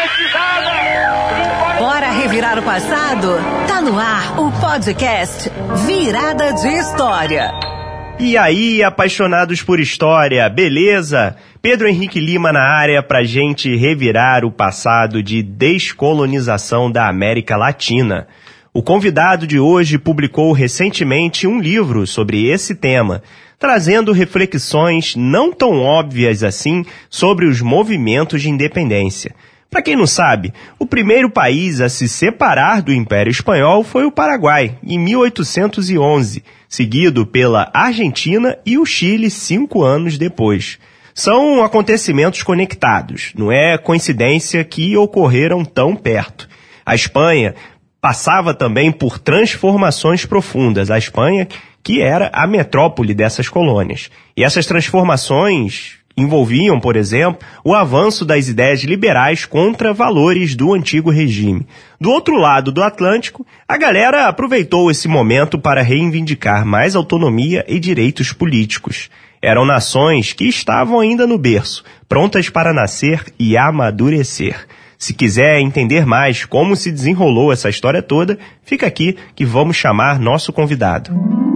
Bora revirar o passado? Tá no ar o podcast Virada de História. E aí, apaixonados por história, beleza? Pedro Henrique Lima na área pra gente revirar o passado de descolonização da América Latina. O convidado de hoje publicou recentemente um livro sobre esse tema, trazendo reflexões não tão óbvias assim sobre os movimentos de independência. Para quem não sabe, o primeiro país a se separar do Império Espanhol foi o Paraguai, em 1811, seguido pela Argentina e o Chile 5 anos depois. São acontecimentos conectados, não é coincidência que ocorreram tão perto. A Espanha passava também por transformações profundas, a Espanha que era a metrópole dessas colônias. E essas transformações envolviam, por exemplo, o avanço das ideias liberais contra valores do antigo regime. Do outro lado do Atlântico, a galera aproveitou esse momento para reivindicar mais autonomia e direitos políticos. Eram nações que estavam ainda no berço, prontas para nascer e amadurecer. Se quiser entender mais como se desenrolou essa história toda, fica aqui que vamos chamar nosso convidado.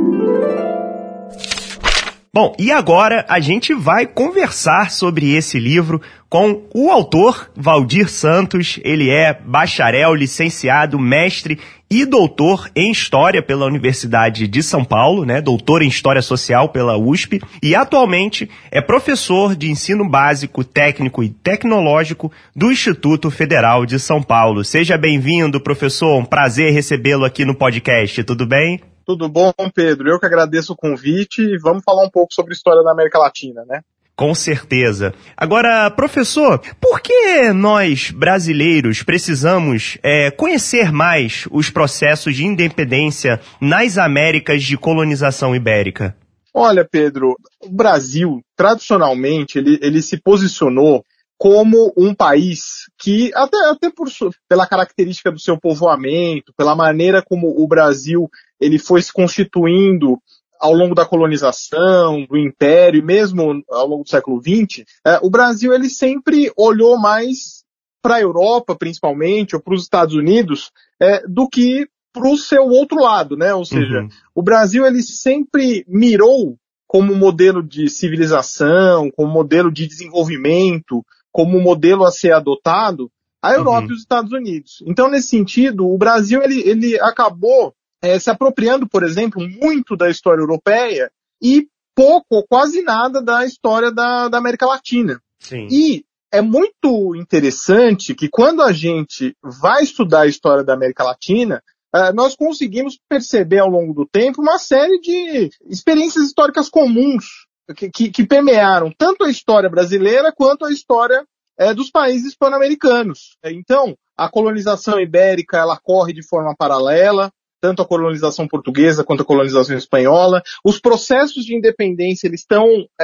Bom, e agora a gente vai conversar sobre esse livro com o autor, Valdir Santos. Ele é bacharel, licenciado, mestre e doutor em História pela Universidade de São Paulo, doutor em História Social pela USP, e atualmente é professor de ensino básico, técnico e tecnológico do Instituto Federal de São Paulo. Seja bem-vindo, professor, um prazer recebê-lo aqui no podcast, tudo bem? Tudo bom, Pedro? Eu que agradeço o convite e vamos falar um pouco sobre a história da América Latina, né? Com certeza. Agora, professor, por que nós, brasileiros, precisamos conhecer mais os processos de independência nas Américas de colonização ibérica? Olha, Pedro, o Brasil, tradicionalmente, ele se posicionou como um país que, até pela característica do seu povoamento, pela maneira como o Brasil ele foi se constituindo ao longo da colonização, do Império e mesmo ao longo do século XX, o Brasil ele sempre olhou mais para a Europa, principalmente, ou para os Estados Unidos, do que para o seu outro lado, né? Ou seja, o Brasil ele sempre mirou como modelo de civilização, como modelo de desenvolvimento, como modelo a ser adotado, a Europa e os Estados Unidos. Então, nesse sentido, o Brasil ele acabou se apropriando, por exemplo, muito da história europeia e pouco ou quase nada da história da América Latina. Sim. E é muito interessante que quando a gente vai estudar a história da América Latina, nós conseguimos perceber ao longo do tempo uma série de experiências históricas comuns que permearam tanto a história brasileira quanto a história dos países pan-americanos. Então, a colonização ibérica ela corre de forma paralela, tanto a colonização portuguesa quanto a colonização espanhola. Os processos de independência eles estão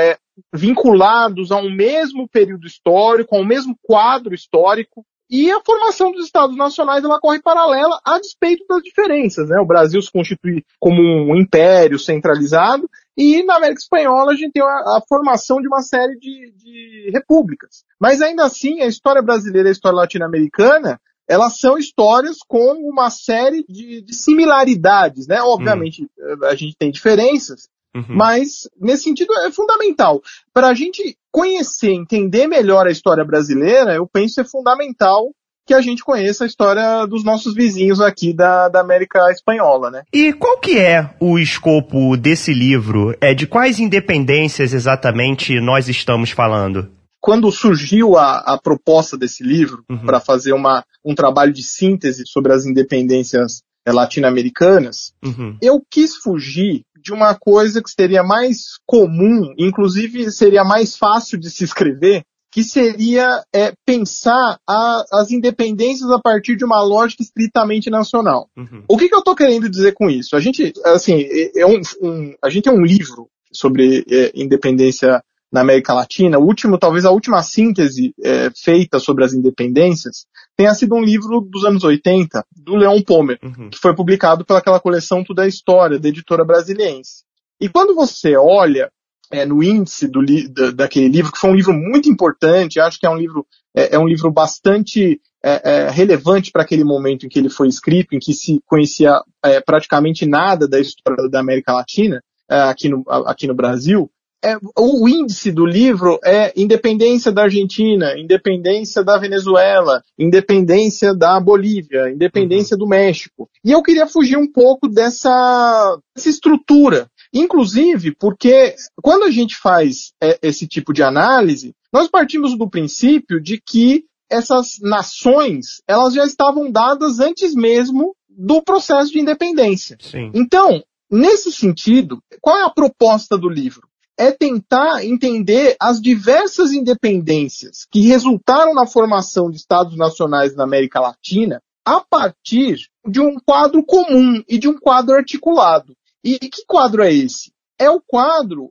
vinculados a um mesmo período histórico, a um mesmo quadro histórico. E a formação dos Estados Nacionais ela corre paralela a despeito das diferenças, né? O Brasil se constitui como um império centralizado e na América Espanhola a gente tem a formação de uma série de repúblicas. Mas ainda assim, a história brasileira e a história latino-americana elas são histórias com uma série de similaridades, né? Obviamente, a gente tem diferenças, mas nesse sentido é fundamental. Para a gente conhecer, entender melhor a história brasileira, eu penso que é fundamental que a gente conheça a história dos nossos vizinhos aqui da América Espanhola, né? E qual que é o escopo desse livro? De quais independências exatamente nós estamos falando? Quando surgiu a proposta desse livro para fazer um trabalho de síntese sobre as independências latino-americanas, eu quis fugir de uma coisa que seria mais comum, inclusive seria mais fácil de se escrever, que seria pensar as independências a partir de uma lógica estritamente nacional. O que eu estou querendo dizer com isso? A gente, assim, a gente tem um livro sobre independência na América Latina. Talvez a última síntese feita sobre as independências tenha sido um livro dos anos 80, do Leon Pommer, que foi publicado pelaquela coleção Tudo é História, da editora Brasiliense. E quando você olha no índice daquele livro, que foi um livro muito importante, acho que é um livro bastante relevante para aquele momento em que ele foi escrito, em que se conhecia praticamente nada da história da América Latina, aqui no Brasil. O índice do livro é independência da Argentina, independência da Venezuela, independência da Bolívia, independência do México. E eu queria fugir um pouco dessa estrutura. Inclusive porque quando a gente faz esse tipo de análise, nós partimos do princípio de que essas nações, elas já estavam dadas antes mesmo do processo de independência. Sim. Então, nesse sentido, qual é a proposta do livro? É tentar entender as diversas independências que resultaram na formação de Estados nacionais na América Latina a partir de um quadro comum e de um quadro articulado. E que quadro é esse? É o quadro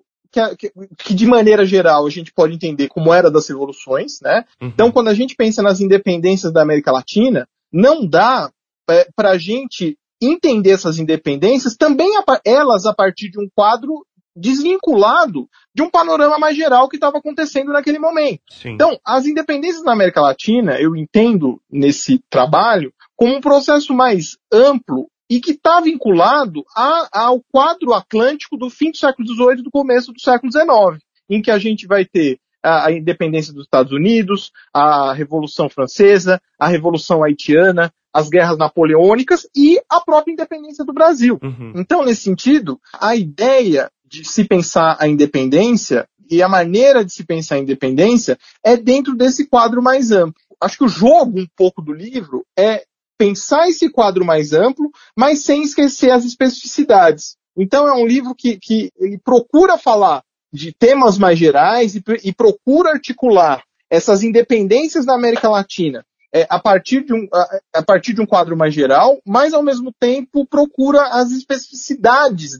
que de maneira geral a gente pode entender como era das revoluções, né? Uhum. Então, quando a gente pensa nas independências da América Latina, não dá para a gente entender essas independências também elas a partir de um quadro desvinculado de um panorama mais geral que estava acontecendo naquele momento. Sim. Então, as independências na América Latina, eu entendo nesse trabalho como um processo mais amplo e que está vinculado ao quadro atlântico do fim do século XVIII e do começo do século XIX, em que a gente vai ter a independência dos Estados Unidos, a Revolução Francesa, a Revolução Haitiana, as guerras napoleônicas e a própria independência do Brasil. Uhum. Então, nesse sentido, a ideia de se pensar a independência e a maneira de se pensar a independência é dentro desse quadro mais amplo. Acho que o jogo um pouco do livro é pensar esse quadro mais amplo, mas sem esquecer as especificidades. Então é um livro que ele procura falar de temas mais gerais e procura articular essas independências da América Latina a partir de um quadro mais geral, mas ao mesmo tempo procura as especificidades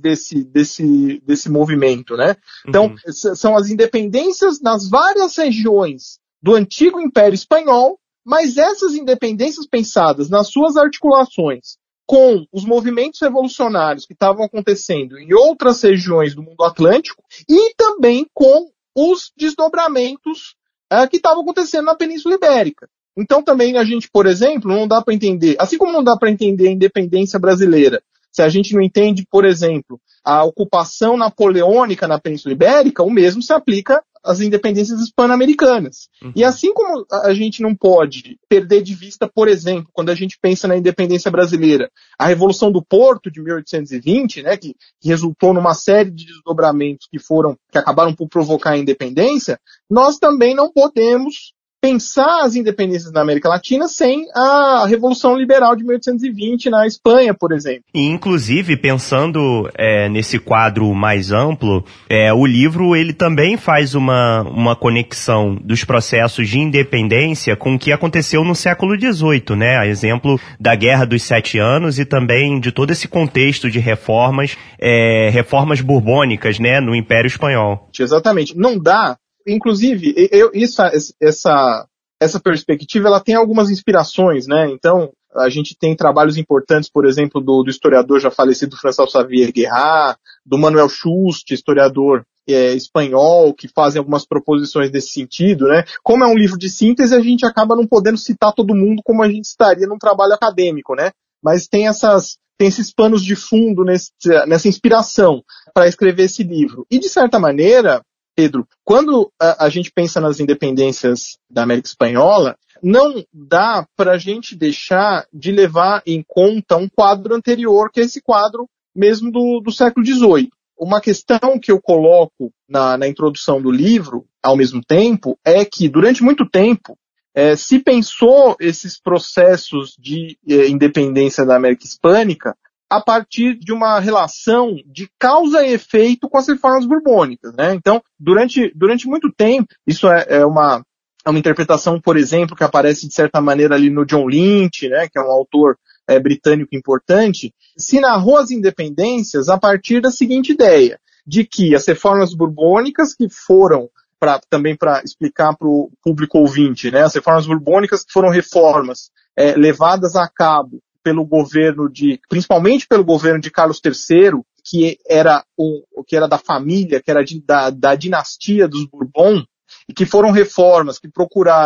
desse movimento, né? Então, são as independências nas várias regiões do antigo Império Espanhol, mas essas independências pensadas nas suas articulações com os movimentos revolucionários que estavam acontecendo em outras regiões do mundo atlântico e também com os desdobramentos que estavam acontecendo na Península Ibérica. Então também a gente, por exemplo, não dá para entender, assim como não dá para entender a independência brasileira, se a gente não entende, por exemplo, a ocupação napoleônica na Península Ibérica, o mesmo se aplica às independências hispano-americanas. E assim como a gente não pode perder de vista, por exemplo, quando a gente pensa na independência brasileira, a Revolução do Porto de 1820, né, que resultou numa série de desdobramentos que acabaram por provocar a independência, nós também não podemos pensar as independências na América Latina sem a Revolução Liberal de 1820 na Espanha, por exemplo. E, inclusive, pensando nesse quadro mais amplo, o livro ele também faz uma conexão dos processos de independência com o que aconteceu no século XVIII, né? A exemplo da Guerra dos 7 Anos e também de todo esse contexto de reformas borbônicas, né, no Império Espanhol. Exatamente. Não dá. Inclusive, essa perspectiva ela tem algumas inspirações, né? Então, a gente tem trabalhos importantes, por exemplo, do historiador já falecido François Xavier Guerrat, do Manuel Schust, historiador espanhol, que fazem algumas proposições nesse sentido, né? Como é um livro de síntese, a gente acaba não podendo citar todo mundo como a gente estaria num trabalho acadêmico, né? Mas tem esses panos de fundo nessa inspiração para escrever esse livro. E, de certa maneira, Pedro, quando a gente pensa nas independências da América Espanhola, não dá para a gente deixar de levar em conta um quadro anterior, que é esse quadro mesmo do século XVIII. Uma questão que eu coloco na introdução do livro, ao mesmo tempo, é que durante muito tempo se pensou esses processos de independência da América Hispânica a partir de uma relação de causa e efeito com as reformas borbônicas, né? Então, durante muito tempo, isso é uma interpretação, por exemplo, que aparece de certa maneira ali no John Lynch, né, que é um autor britânico importante, se narrou as independências a partir da seguinte ideia, de que as reformas borbônicas que foram, também para explicar para o público ouvinte, né, as reformas borbônicas foram reformas levadas a cabo principalmente pelo governo de Carlos III, que era da família, que era da dinastia dos Bourbon, e que foram reformas que procuraram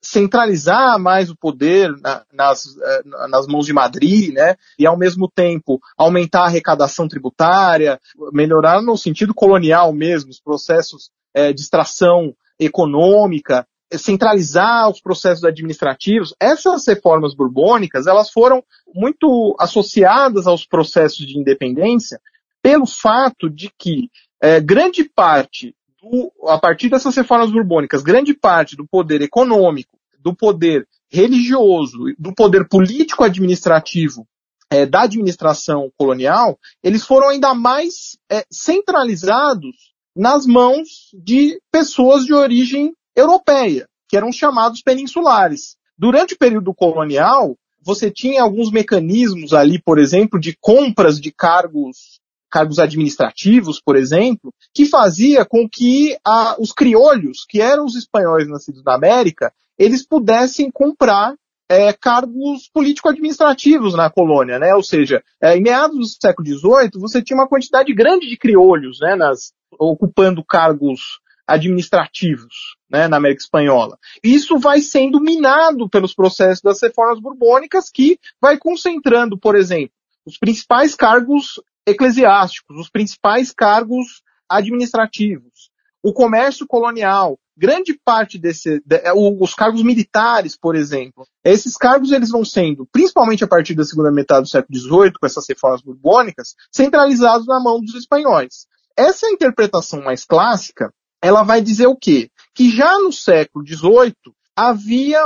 centralizar mais o poder nas mãos de Madrid, né? E ao mesmo tempo aumentar a arrecadação tributária, melhorar no sentido colonial mesmo, os processos de extração econômica, centralizar os processos administrativos. Essas reformas borbônicas, elas foram muito associadas aos processos de independência pelo fato de que grande parte a partir dessas reformas borbônicas, grande parte do poder econômico, do poder religioso, do poder político-administrativo da administração colonial, eles foram ainda mais centralizados nas mãos de pessoas de origem europeia, que eram chamados peninsulares. Durante o período colonial, você tinha alguns mecanismos ali, por exemplo, de compras de cargos administrativos, por exemplo, que fazia com que os criolhos, que eram os espanhóis nascidos na América, eles pudessem comprar cargos político-administrativos na colônia, né? Ou seja, em meados do século XVIII, você tinha uma quantidade grande de criolhos, né, ocupando cargos administrativos, né, na América Espanhola. Isso vai sendo minado pelos processos das reformas borbônicas, que vai concentrando, por exemplo, os principais cargos eclesiásticos, os principais cargos administrativos, o comércio colonial, grande parte os cargos militares, por exemplo. Esses cargos eles vão sendo, principalmente a partir da segunda metade do século XVIII, com essas reformas borbônicas, centralizados na mão dos espanhóis. Essa interpretação mais clássica, ela vai dizer o quê? Que já no século XVIII, havia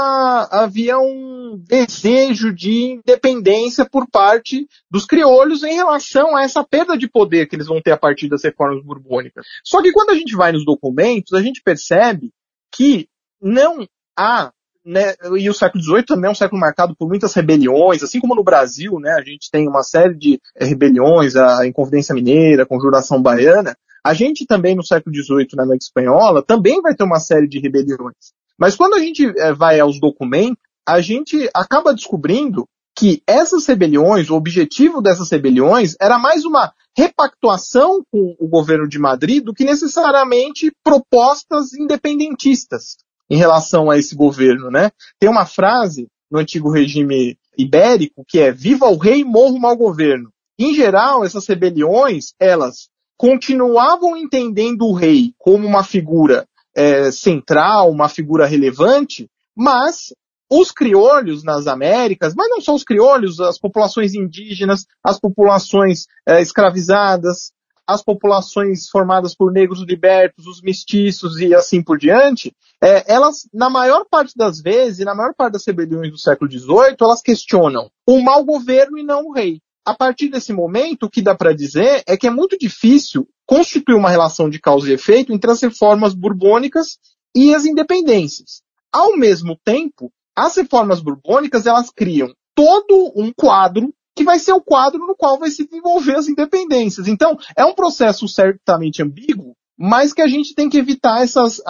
um desejo de independência por parte dos crioulos em relação a essa perda de poder que eles vão ter a partir das reformas borbônicas. Só que quando a gente vai nos documentos, a gente percebe que não há, né, e o século XVIII também é um século marcado por muitas rebeliões, assim como no Brasil, né, a gente tem uma série de rebeliões, a Inconfidência Mineira, a Conjuração Baiana. A gente também no século XVIII, na América Espanhola, também vai ter uma série de rebeliões. Mas quando a gente vai aos documentos, a gente acaba descobrindo que essas rebeliões, o objetivo dessas rebeliões era mais uma repactuação com o governo de Madrid do que necessariamente propostas independentistas em relação a esse governo, né? Tem uma frase no antigo regime ibérico que é: viva o rei, morra o mau governo. Em geral, essas rebeliões, elas continuavam entendendo o rei como uma figura central, uma figura relevante, mas os criolhos nas Américas, mas não só os criolhos, as populações indígenas, as populações escravizadas, as populações formadas por negros libertos, os mestiços e assim por diante, elas, na maior parte das vezes, e na maior parte das rebeliões do século XVIII, elas questionam o mau governo e não o rei. A partir desse momento, o que dá para dizer é que é muito difícil constituir uma relação de causa e efeito entre as reformas borbônicas e as independências. Ao mesmo tempo, as reformas borbônicas, elas criam todo um quadro que vai ser o quadro no qual vai se desenvolver as independências. Então, é um processo certamente ambíguo, mas que a gente tem que evitar essas...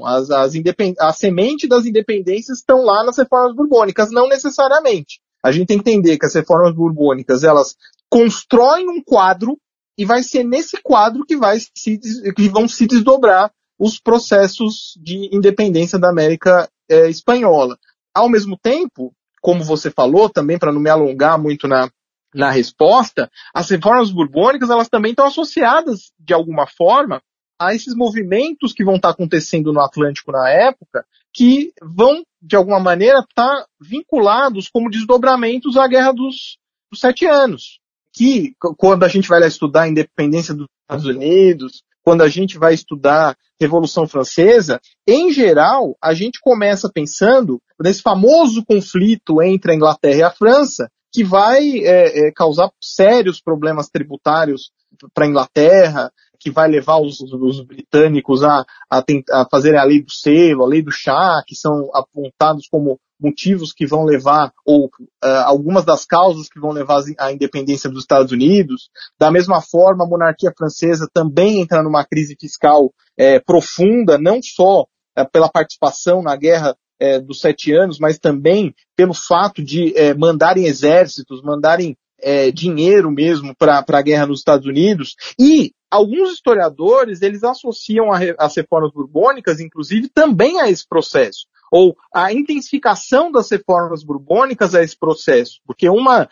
a semente das independências estão lá nas reformas borbônicas, não necessariamente. A gente tem que entender que as reformas borbônicas, elas constroem um quadro e vai ser nesse quadro que vão se desdobrar os processos de independência da América Espanhola. Ao mesmo tempo, como você falou, também para não me alongar muito na resposta, as reformas borbônicas, elas também estão associadas, de alguma forma, a esses movimentos que vão estar acontecendo no Atlântico na época, que vão, de alguma maneira, estar vinculados como desdobramentos à Guerra dos 7 Anos. Que, quando a gente vai lá estudar a independência dos Estados Unidos, quando a gente vai estudar a Revolução Francesa, em geral, a gente começa pensando nesse famoso conflito entre a Inglaterra e a França, que vai causar sérios problemas tributários para a Inglaterra, que vai levar os britânicos a fazerem a lei do selo, a lei do chá, que são apontados como motivos que vão levar, ou algumas das causas que vão levar à independência dos Estados Unidos. Da mesma forma, a monarquia francesa também entra numa crise fiscal profunda, não só pela participação na Guerra dos 7 Anos, mas também pelo fato de mandarem exércitos, mandarem dinheiro mesmo para a guerra nos Estados Unidos. E alguns historiadores, eles associam as reformas borbônicas, inclusive, também a esse processo. ou a intensificação das reformas borbônicas a esse processo, porque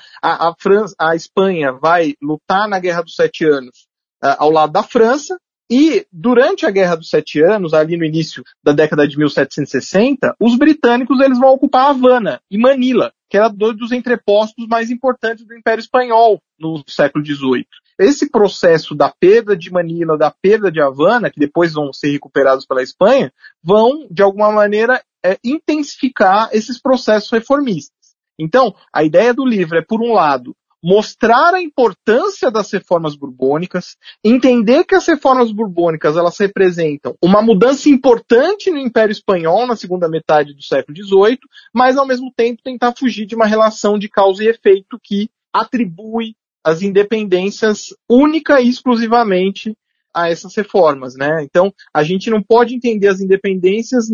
a Espanha vai lutar na Guerra dos 7 Anos ao lado da França, e durante a Guerra dos 7 Anos, ali no início da década de 1760, os britânicos eles vão ocupar Havana e Manila, que era dois dos entrepostos mais importantes do Império Espanhol no século XVIII. Esse processo da perda de Manila, da perda de Havana, que depois vão ser recuperados pela Espanha, vão, de alguma maneira, intensificar esses processos reformistas. Então, a ideia do livro é, por um lado, mostrar a importância das reformas borbônicas, entender que as reformas borbônicas elas representam uma mudança importante no Império Espanhol na segunda metade do século XVIII, mas ao mesmo tempo tentar fugir de uma relação de causa e efeito que atribui as independências única e exclusivamente a essas reformas, né? Então, a gente não pode entender as independências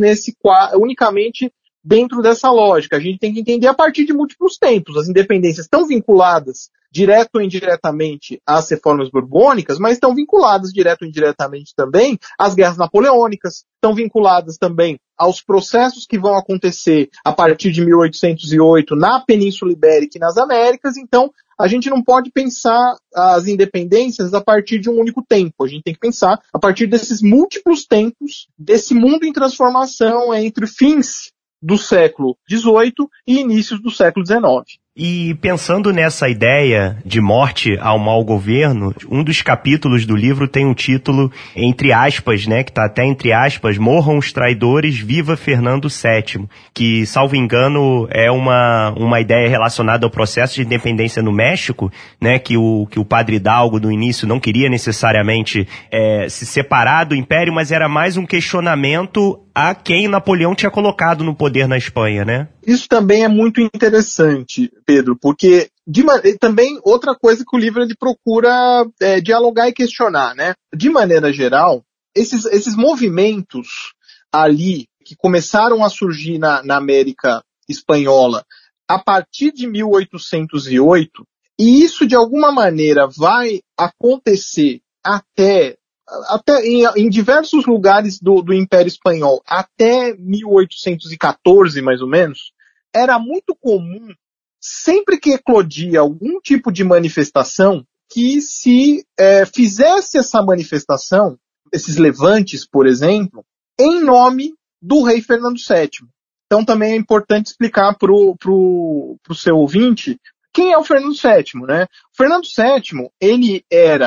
unicamente dentro dessa lógica. A gente tem que entender a partir de múltiplos tempos. As independências estão vinculadas, direto ou indiretamente, às reformas borbônicas, mas estão vinculadas, direto ou indiretamente também, às guerras napoleônicas, estão vinculadas também aos processos que vão acontecer a partir de 1808 na Península Ibérica e nas Américas. Então, a gente não pode pensar as independências a partir de um único tempo. A gente tem que pensar a partir desses múltiplos tempos, desse mundo em transformação entre fins do século XVIII e inícios do século XIX. E pensando nessa ideia de morte ao mau governo, um dos capítulos do livro tem um título, entre aspas, né, que está até entre aspas, Morram os traidores, viva Fernando VII, que, salvo engano, é uma ideia relacionada ao processo de independência no México, né, que o padre Hidalgo, no início, não queria necessariamente se separar do Império, mas era mais um questionamento a quem Napoleão tinha colocado no poder na Espanha, né? Isso também é muito interessante, Pedro, porque também outra coisa que o livro ele procura dialogar e questionar, né? De maneira geral, esses movimentos ali que começaram a surgir na América Espanhola a partir de 1808, e isso de alguma maneira vai acontecer até em diversos lugares do Império Espanhol, até 1814, mais ou menos, era muito comum, sempre que eclodia algum tipo de manifestação, que se fizesse essa manifestação, esses levantes, por exemplo, em nome do rei Fernando VII. Então também é importante explicar para o seu ouvinte quem é o Fernando VII, né? O Fernando VII, ele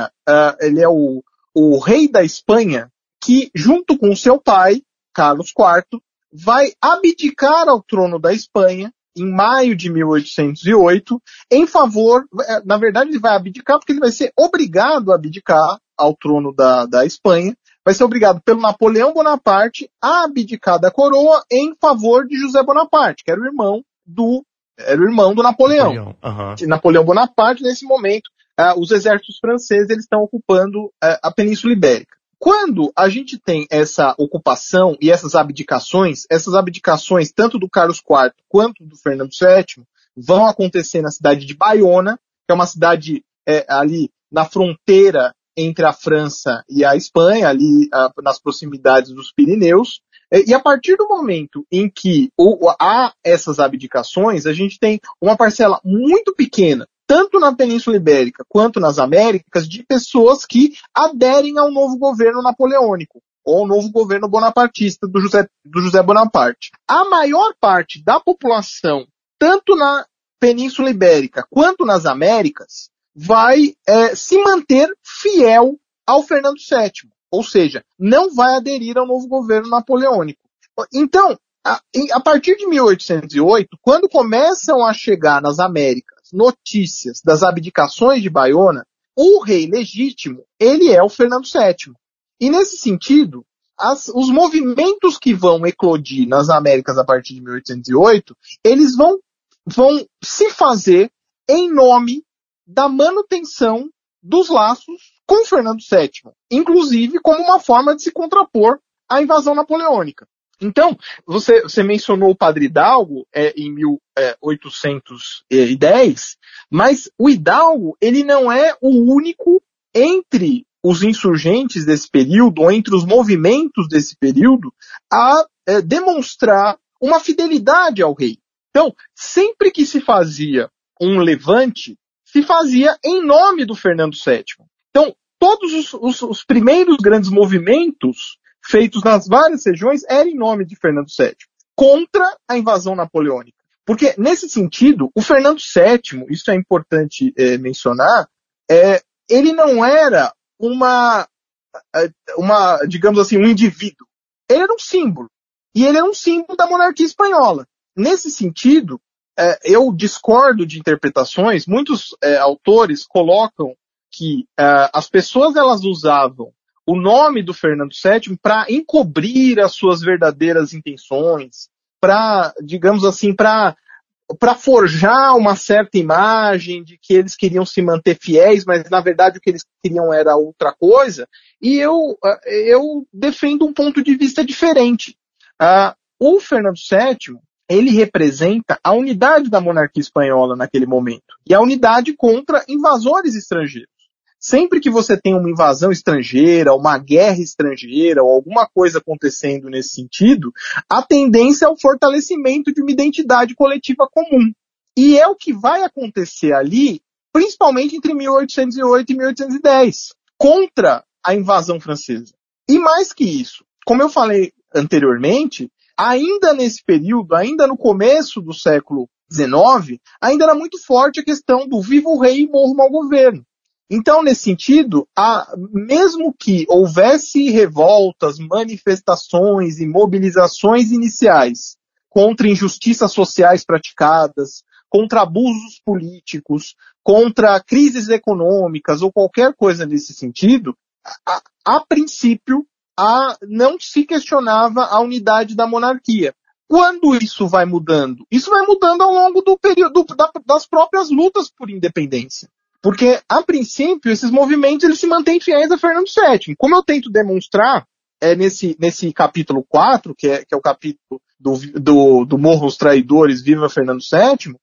é o rei da Espanha que, junto com seu pai, Carlos IV, vai abdicar ao trono da Espanha em maio de 1808, em favor, na verdade ele vai abdicar porque ele vai ser obrigado a abdicar ao trono da Espanha, vai ser obrigado pelo Napoleão Bonaparte a abdicar da coroa em favor de José Bonaparte, que era o irmão do Napoleão. Uhum. Napoleão Bonaparte, nesse momento, os exércitos franceses eles estão ocupando a Península Ibérica. Quando a gente tem essa ocupação e essas abdicações tanto do Carlos IV quanto do Fernando VII vão acontecer na cidade de Baiona, que é uma cidade ali na fronteira entre a França e a Espanha, ali nas proximidades dos Pirineus. E a partir do momento em que há essas abdicações, a gente tem uma parcela muito pequena, tanto na Península Ibérica quanto nas Américas, de pessoas que aderem ao novo governo napoleônico, ou ao novo governo bonapartista do José Bonaparte. A maior parte da população, tanto na Península Ibérica quanto nas Américas, vai se manter fiel ao Fernando VII, ou seja, não vai aderir ao novo governo napoleônico. Então, a partir de 1808, quando começam a chegar nas Américas notícias das abdicações de Baiona, o rei legítimo, ele é o Fernando VII. E nesse sentido, os movimentos que vão eclodir nas Américas a partir de 1808, eles vão se fazer em nome da manutenção dos laços com Fernando VII, inclusive como uma forma de se contrapor à invasão napoleônica. Então, você mencionou o padre Hidalgo em 1810, mas o Hidalgo ele não é o único entre os insurgentes desse período, ou entre os movimentos desse período, a demonstrar uma fidelidade ao rei. Então, sempre que se fazia um levante, se fazia em nome do Fernando VII. Então, todos os primeiros grandes movimentos feitos nas várias regiões eram em nome de Fernando VII, contra a invasão napoleônica. Porque, nesse sentido, o Fernando VII, isso é importante mencionar, ele não era digamos assim, um indivíduo. Ele era um símbolo. E ele era um símbolo da monarquia espanhola. Nesse sentido, eu discordo de interpretações. Muitos autores colocam que as pessoas elas usavam o nome do Fernando VII para encobrir as suas verdadeiras intenções, para, digamos assim, para forjar uma certa imagem de que eles queriam se manter fiéis, mas na verdade o que eles queriam era outra coisa. E eu defendo um ponto de vista diferente. O Fernando VII, ele representa a unidade da monarquia espanhola naquele momento, e a unidade contra invasores estrangeiros. Sempre que você tem uma invasão estrangeira, uma guerra estrangeira, ou alguma coisa acontecendo nesse sentido, a tendência é o fortalecimento de uma identidade coletiva comum. E é o que vai acontecer ali, principalmente entre 1808 e 1810, contra a invasão francesa. E mais que isso, como eu falei anteriormente, ainda nesse período, ainda no começo do século XIX, ainda era muito forte a questão do viva o rei e morra o mau governo. Então, nesse sentido, mesmo que houvesse revoltas, manifestações e mobilizações iniciais contra injustiças sociais praticadas, contra abusos políticos, contra crises econômicas ou qualquer coisa nesse sentido, a princípio, não se questionava a unidade da monarquia. Quando isso vai mudando? Isso vai mudando ao longo do período das próprias lutas por independência. Porque, a princípio, esses movimentos eles se mantêm fiéis a Fernando VII. Como eu tento demonstrar nesse capítulo 4, que é o capítulo do Morram os Traidores, Viva Fernando VII,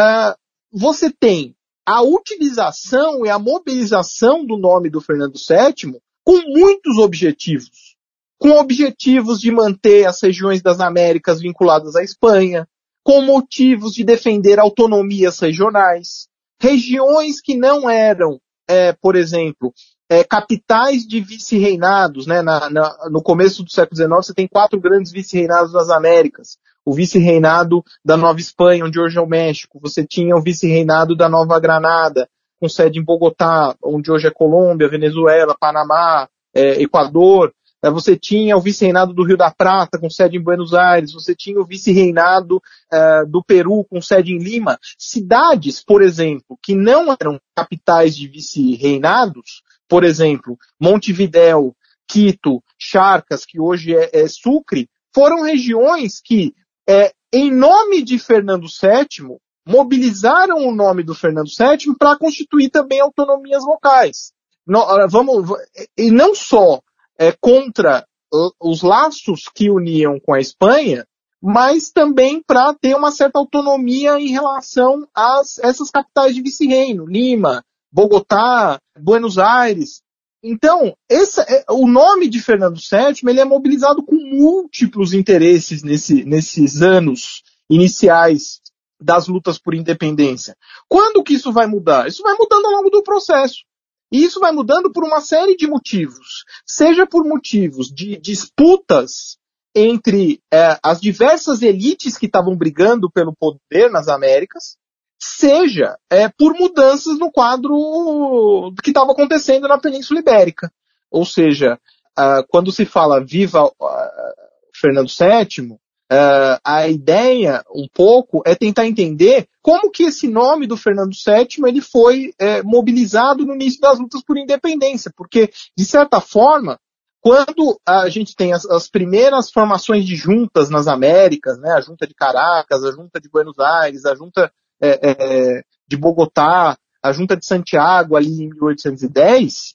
você tem a utilização e a mobilização do nome do Fernando VII com muitos objetivos. Com objetivos de manter as regiões das Américas vinculadas à Espanha, com motivos de defender autonomias regionais, regiões que não eram, por exemplo, capitais de vice-reinados, né? No começo do século XIX você tem 4 grandes vice-reinados nas Américas. O vice-reinado da Nova Espanha, onde hoje é o México. Você tinha o vice-reinado da Nova Granada, com sede em Bogotá, onde hoje é Colômbia, Venezuela, Panamá, Equador. Você tinha o vice-reinado do Rio da Prata, com sede em Buenos Aires. Você tinha o vice-reinado do Peru, com sede em Lima. Cidades, por exemplo, que não eram capitais de vice-reinados, por exemplo, Montevidéu, Quito, Charcas, que hoje é Sucre, foram regiões que, em nome de Fernando VII, mobilizaram o nome do Fernando VII para constituir também autonomias locais. E não só contra os laços que uniam com a Espanha, mas também para ter uma certa autonomia em relação a essas capitais de vice-reino, Lima, Bogotá, Buenos Aires. Então, o nome de Fernando VII ele é mobilizado com múltiplos interesses nesses anos iniciais das lutas por independência. Quando que isso vai mudar? Isso vai mudando ao longo do processo. E isso vai mudando por uma série de motivos. Seja por motivos de disputas entre as diversas elites que estavam brigando pelo poder nas Américas, seja por mudanças no quadro que estava acontecendo na Península Ibérica. Ou seja, quando se fala viva Fernando VII, a ideia um pouco é tentar entender como que esse nome do Fernando VII ele foi mobilizado no início das lutas por independência, porque, de certa forma, quando a gente tem as primeiras formações de juntas nas Américas, né, a junta de Caracas, a junta de Buenos Aires, a junta de Bogotá, a junta de Santiago ali em 1810,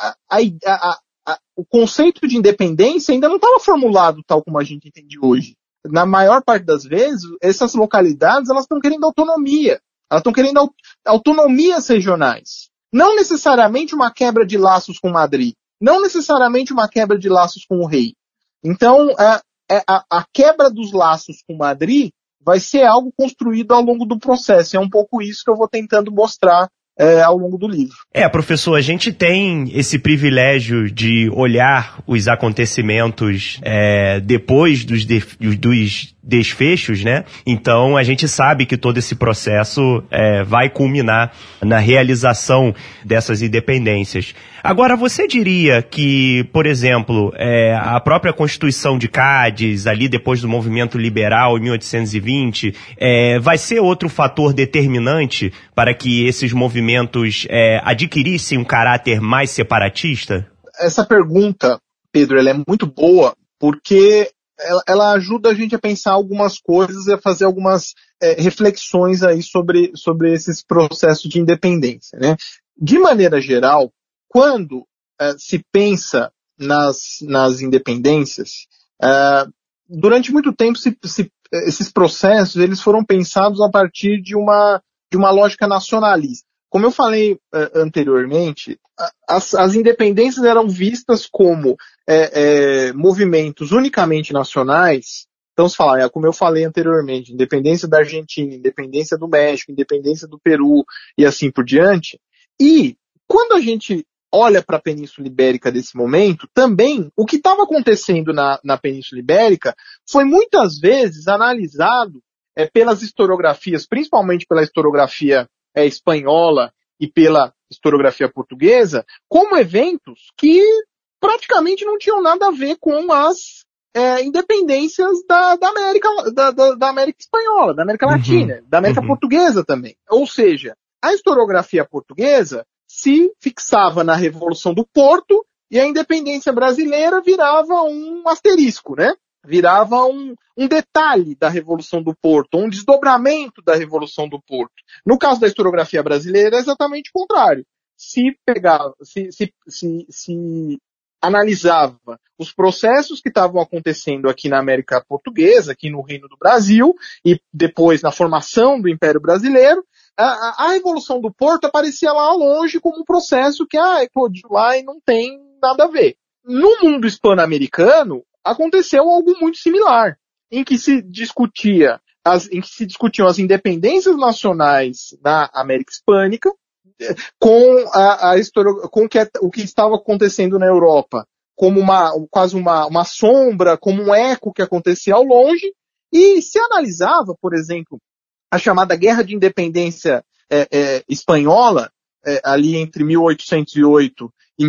o conceito de independência ainda não estava formulado tal como a gente entende hoje. Na maior parte das vezes, essas localidades elas estão querendo autonomia. Elas estão querendo autonomias regionais. Não necessariamente uma quebra de laços com Madrid. Não necessariamente uma quebra de laços com o rei. Então, a quebra dos laços com Madrid vai ser algo construído ao longo do processo. É um pouco isso que eu vou tentando mostrar ao longo do livro. Professor, a gente tem esse privilégio de olhar os acontecimentos depois dos desfechos, né? Então a gente sabe que todo esse processo vai culminar na realização dessas independências. Agora, você diria que, por exemplo, a própria Constituição de Cádiz, ali depois do movimento liberal em 1820, vai ser outro fator determinante para que esses movimentos adquirissem um caráter mais separatista? Essa pergunta, Pedro, ela é muito boa porque ela ajuda a gente a pensar algumas coisas e a fazer algumas reflexões aí sobre esses processos de independência, né? De maneira geral, quando se pensa nas independências, durante muito tempo esses processos eles foram pensados a partir de uma lógica nacionalista. Como eu falei anteriormente, as independências eram vistas como movimentos unicamente nacionais. Então, como eu falei anteriormente, independência da Argentina, independência do México, independência do Peru e assim por diante. E quando a gente olha para a Península Ibérica desse momento, também o que estava acontecendo na Península Ibérica foi muitas vezes analisado pelas historiografias, principalmente pela historiografia espanhola e pela historiografia portuguesa, como eventos que praticamente não tinham nada a ver com as independências da América espanhola, da América Latina, da América portuguesa também. Ou seja, a historiografia portuguesa se fixava na Revolução do Porto e a independência brasileira virava um asterisco, né? Virava um detalhe da Revolução do Porto, um desdobramento da Revolução do Porto. No caso da historiografia brasileira, é exatamente o contrário. Se analisava os processos que estavam acontecendo aqui na América Portuguesa, aqui no Reino do Brasil, e depois na formação do Império Brasileiro, a Revolução do Porto aparecia lá longe como um processo que eclodiu lá e não tem nada a ver. No mundo hispano-americano, aconteceu algo muito similar, em que se discutiam as independências nacionais da América Hispânica com o que estava acontecendo na Europa, como quase uma sombra, como um eco que acontecia ao longe, e se analisava, por exemplo, a chamada Guerra de Independência espanhola, ali entre 1808 e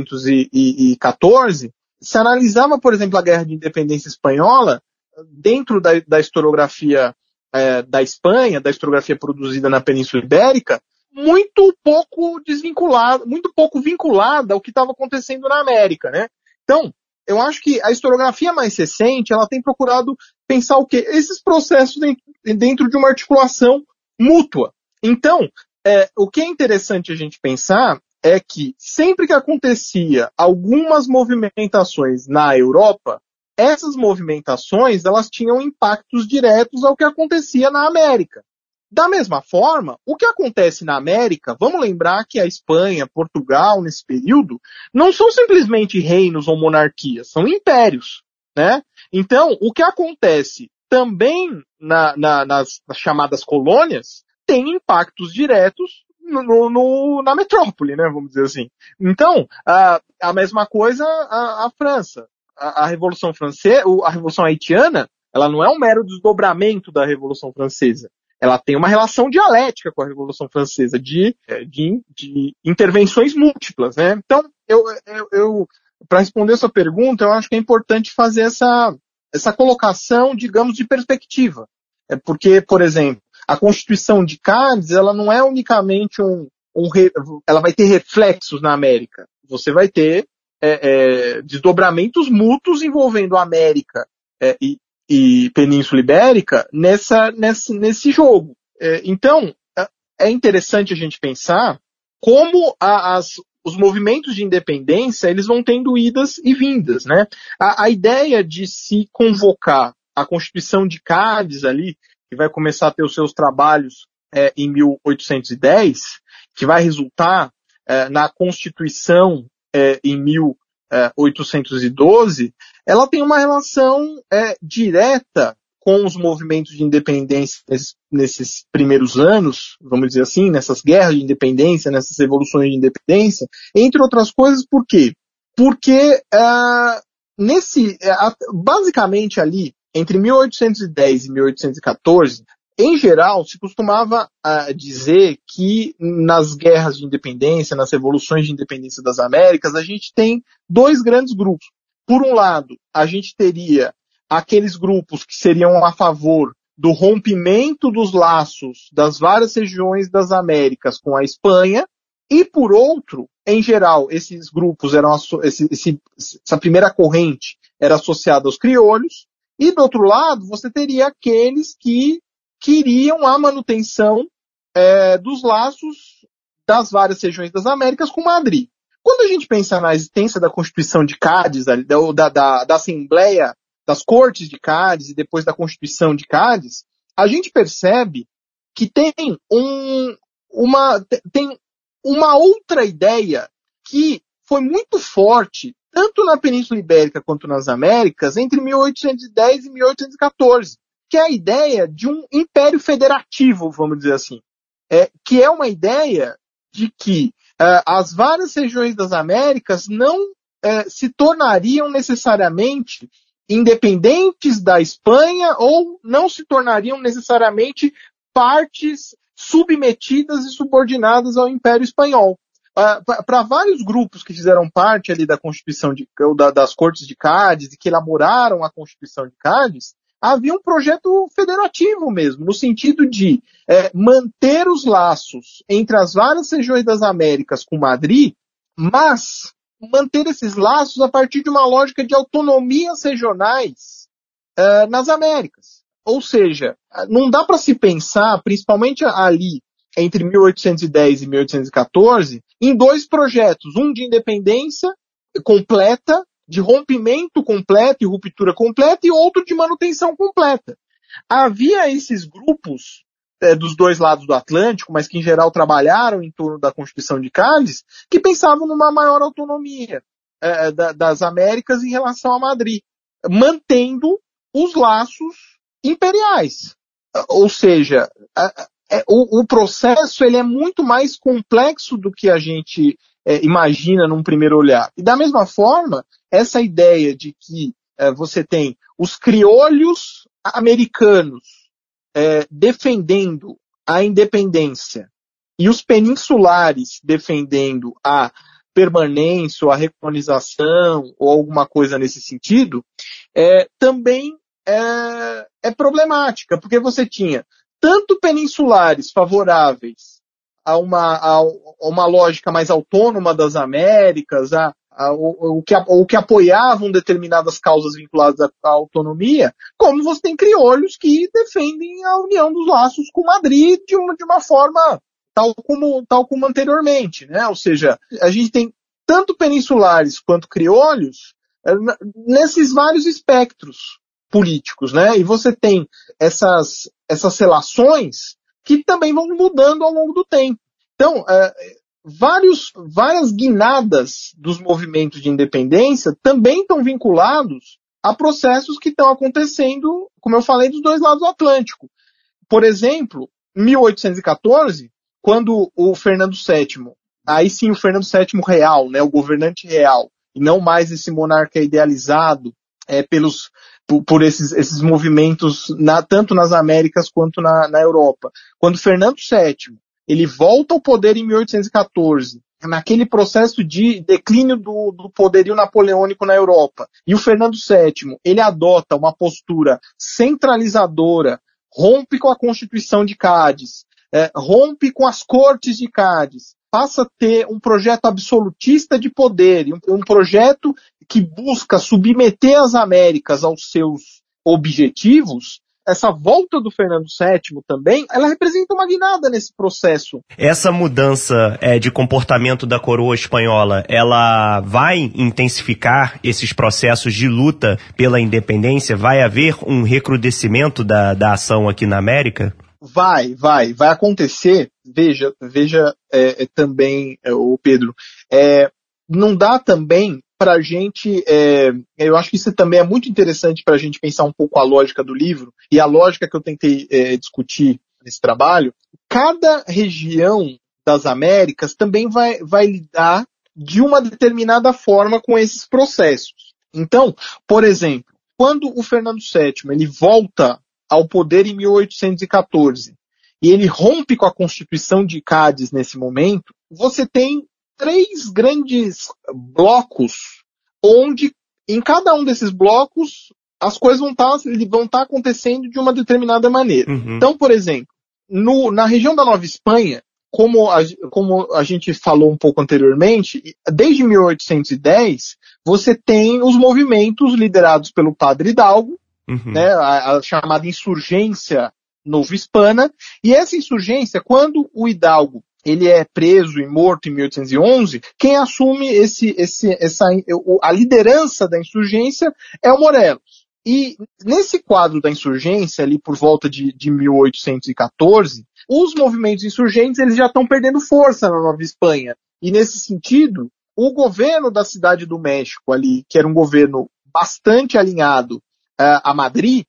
1814, se analisava, por exemplo, a Guerra de Independência espanhola dentro da historiografia da Espanha, da historiografia produzida na Península Ibérica, muito pouco vinculada ao que estava acontecendo na América, né? Então, eu acho que a historiografia mais recente, ela tem procurado pensar o quê? Esses processos dentro de uma articulação mútua. Então, o que é interessante a gente pensar é que sempre que acontecia algumas movimentações na Europa, essas movimentações, elas tinham impactos diretos ao que acontecia na América. Da mesma forma, o que acontece na América, vamos lembrar que a Espanha, Portugal, nesse período, não são simplesmente reinos ou monarquias, são impérios, né? Então, o que acontece também nas chamadas colônias tem impactos diretos na metrópole, né? Vamos dizer assim. Então, a mesma coisa a França. A Revolução Francesa, a Revolução Haitiana, ela não é um mero desdobramento da Revolução Francesa. Ela tem uma relação dialética com a Revolução Francesa, de intervenções múltiplas, né? Então, para responder essa pergunta, eu acho que é importante fazer essa colocação, digamos, de perspectiva. Porque, por exemplo, a Constituição de Cádiz, ela não é unicamente ela vai ter reflexos na América. Você vai ter desdobramentos mútuos envolvendo a América e Península Ibérica nesse jogo. Então, é interessante a gente pensar como os movimentos de independência, eles vão tendo idas e vindas, né? A ideia de se convocar a Constituição de Cádiz ali, que vai começar a ter os seus trabalhos em 1810, que vai resultar na Constituição em 1812, ela tem uma relação direta com os movimentos de independência nesses primeiros anos, vamos dizer assim, nessas guerras de independência, nessas revoluções de independência, entre outras coisas, por quê? Porque basicamente ali, entre 1810 e 1814, em geral, se costumava dizer que nas guerras de independência, nas revoluções de independência das Américas, a gente tem dois grandes grupos. Por um lado, a gente teria aqueles grupos que seriam a favor do rompimento dos laços das várias regiões das Américas com a Espanha, e por outro, em geral, esses grupos eram, essa primeira corrente era associada aos crioulos, e do outro lado, você teria aqueles que queriam a manutenção dos laços das várias regiões das Américas com Madrid. Quando a gente pensa na existência da Constituição de Cádiz, da Assembleia, das Cortes de Cádiz e depois da Constituição de Cádiz, a gente percebe que tem uma outra ideia que foi muito forte, tanto na Península Ibérica quanto nas Américas, entre 1810 e 1814, que é a ideia de um império federativo, vamos dizer assim, que é uma ideia de que as várias regiões das Américas não se tornariam necessariamente independentes da Espanha ou não se tornariam necessariamente partes submetidas e subordinadas ao Império Espanhol. Para vários grupos que fizeram parte ali da Constituição das Cortes de Cádiz e que elaboraram a Constituição de Cádiz, havia um projeto federativo mesmo, no sentido de manter os laços entre as várias regiões das Américas com Madrid, mas manter esses laços a partir de uma lógica de autonomias regionais nas Américas. Ou seja, não dá para se pensar, principalmente ali entre 1810 e 1814, em dois projetos, um de independência completa, de rompimento completo e ruptura completa, e outro de manutenção completa. Havia esses grupos dos dois lados do Atlântico, mas que em geral trabalharam em torno da Constituição de Cádiz, que pensavam numa maior autonomia das Américas em relação a Madrid, mantendo os laços imperiais. Ou seja, o processo ele é muito mais complexo do que a gente imagina num primeiro olhar. E da mesma forma, essa ideia de que você tem os crioulos americanos defendendo a independência e os peninsulares defendendo a permanência ou a recolonização ou alguma coisa nesse sentido, também é problemática, porque você tinha tanto peninsulares favoráveis a uma lógica mais autônoma das Américas, o que apoiavam determinadas causas vinculadas à autonomia, como você tem crioulos que defendem a união dos laços com Madrid de uma forma tal como anteriormente, né? Ou seja, a gente tem tanto peninsulares quanto crioulos nesses vários espectros políticos, né? E você tem essas relações que também vão mudando ao longo do tempo. Então, várias guinadas dos movimentos de independência também estão vinculados a processos que estão acontecendo, como eu falei, dos dois lados do Atlântico. Por exemplo, em 1814, quando o Fernando VII, aí sim o Fernando VII real, né, o governante real, e não mais esse monarca idealizado por esses movimentos tanto nas Américas quanto na Europa. Quando Fernando VII ele volta ao poder em 1814, naquele processo de declínio do poderio napoleônico na Europa, e o Fernando VII ele adota uma postura centralizadora, rompe com a Constituição de Cádiz, rompe com as Cortes de Cádiz, passa a ter um projeto absolutista de poder, um projeto que busca submeter as Américas aos seus objetivos. Essa volta do Fernando VII também, ela representa uma guinada nesse processo. Essa mudança de comportamento da coroa espanhola, ela vai intensificar esses processos de luta pela independência? Vai haver um recrudescimento da ação aqui na América? Vai acontecer. Veja também, o Pedro, não dá também para a gente, eu acho que isso também é muito interessante para a gente pensar um pouco a lógica do livro e a lógica que eu tentei discutir nesse trabalho. Cada região das Américas também vai lidar de uma determinada forma com esses processos. Então, por exemplo, quando o Fernando VII ele volta ao poder em 1814 e ele rompe com a Constituição de Cádiz nesse momento, você tem 3 grandes blocos, onde em cada um desses blocos as coisas vão estar acontecendo de uma determinada maneira. Uhum. Então, por exemplo, na região da Nova Espanha, como a gente falou um pouco anteriormente, desde 1810, você tem os movimentos liderados pelo Padre Hidalgo, né, a chamada insurgência novo-hispana, e essa insurgência, quando o Hidalgo ele é preso e morto em 1811, quem assume a liderança da insurgência é o Morelos. E nesse quadro da insurgência, ali por volta de 1814, os movimentos insurgentes eles já estão perdendo força na Nova Espanha. E nesse sentido, o governo da Cidade do México ali, que era um governo bastante alinhado a Madrid,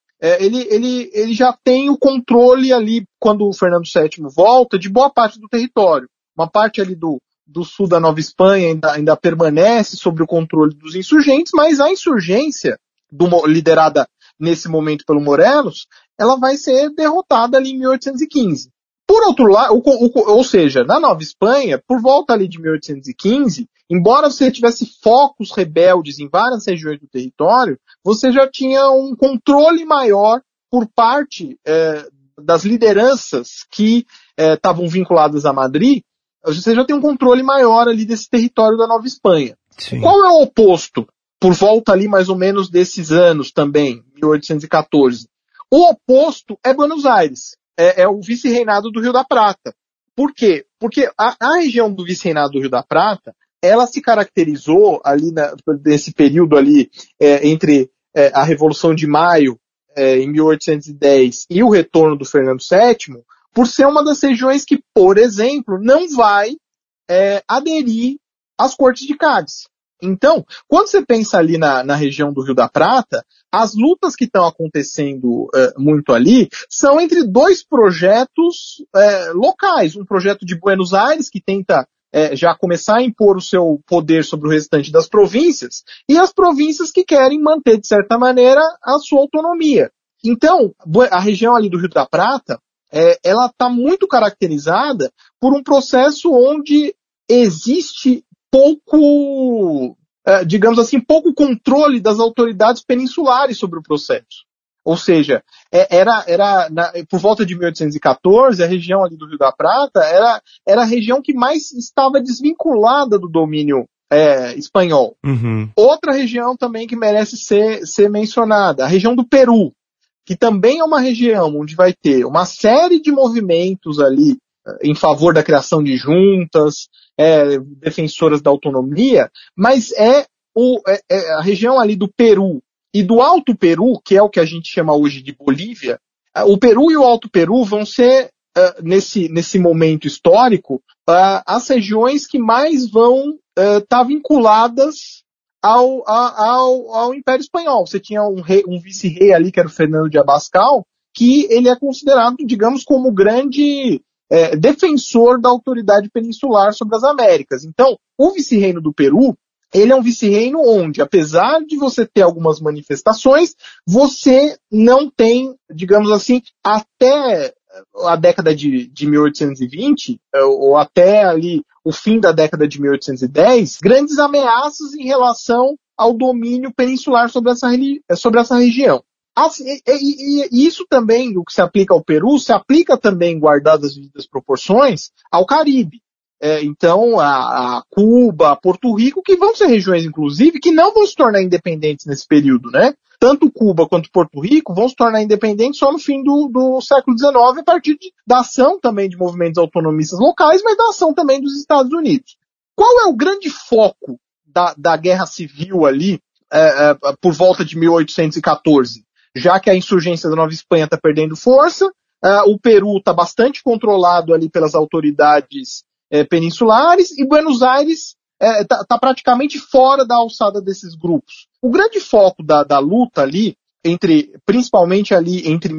ele já tem o controle ali, quando o Fernando VII volta, de boa parte do território. Uma parte ali do sul da Nova Espanha ainda permanece sob o controle dos insurgentes, mas a insurgência liderada nesse momento pelo Morelos, ela vai ser derrotada ali em 1815. Por outro lado, ou seja, na Nova Espanha, por volta ali de 1815, embora você tivesse focos rebeldes em várias regiões do território, você já tinha um controle maior por parte das lideranças que estavam vinculadas a Madrid, você já tem um controle maior ali desse território da Nova Espanha. Sim. Qual é o oposto? Por volta ali mais ou menos desses anos também, 1814. O oposto é Buenos Aires. É o vice-reinado do Rio da Prata. Por quê? Porque a região do vice-reinado do Rio da Prata, ela se caracterizou ali nesse período ali entre a Revolução de Maio em 1810 e o retorno do Fernando VII, por ser uma das regiões que, por exemplo, não vai aderir às Cortes de Cádiz. Então, quando você pensa ali na região do Rio da Prata, as lutas que estão acontecendo muito ali são entre 2 projetos locais. Um projeto de Buenos Aires, que tenta já começar a impor o seu poder sobre o restante das províncias, e as províncias que querem manter, de certa maneira, a sua autonomia. Então, a região ali do Rio da Prata, ela está muito caracterizada por um processo onde existe pouco, digamos assim, pouco controle das autoridades peninsulares sobre o processo. Ou seja, por volta de 1814, a região ali do Rio da Prata era a região que mais estava desvinculada do domínio espanhol. Uhum. Outra região também que merece ser mencionada, a região do Peru, que também é uma região onde vai ter uma série de movimentos ali em favor da criação de juntas, defensoras da autonomia, mas a região ali do Peru e do Alto Peru, que é o que a gente chama hoje de Bolívia. O Peru e o Alto Peru vão ser, nesse momento histórico, as regiões que mais vão estar vinculadas ao Império Espanhol. Você tinha um vice-rei ali, que era o Fernando de Abascal, que ele é considerado, digamos, como grande defensor da autoridade peninsular sobre as Américas. Então, o vice-reino do Peru, ele é um vice-reino onde, apesar de você ter algumas manifestações, você não tem, digamos assim, até a década de 1820, ou até ali o fim da década de 1810, grandes ameaças em relação ao domínio peninsular sobre essa região. E isso também, o que se aplica ao Peru, se aplica também, guardadas as devidas proporções, ao Caribe. Então, a Cuba, a Porto Rico, que vão ser regiões, inclusive, que não vão se tornar independentes nesse período, né? Tanto Cuba quanto Porto Rico vão se tornar independentes só no fim do século XIX, a partir da ação também de movimentos autonomistas locais, mas da ação também dos Estados Unidos. Qual é o grande foco da guerra civil ali, por volta de 1814? Já que a insurgência da Nova Espanha está perdendo força, o Peru está bastante controlado ali pelas autoridades peninsulares, e Buenos Aires tá praticamente fora da alçada desses grupos. O grande foco da luta ali, principalmente ali entre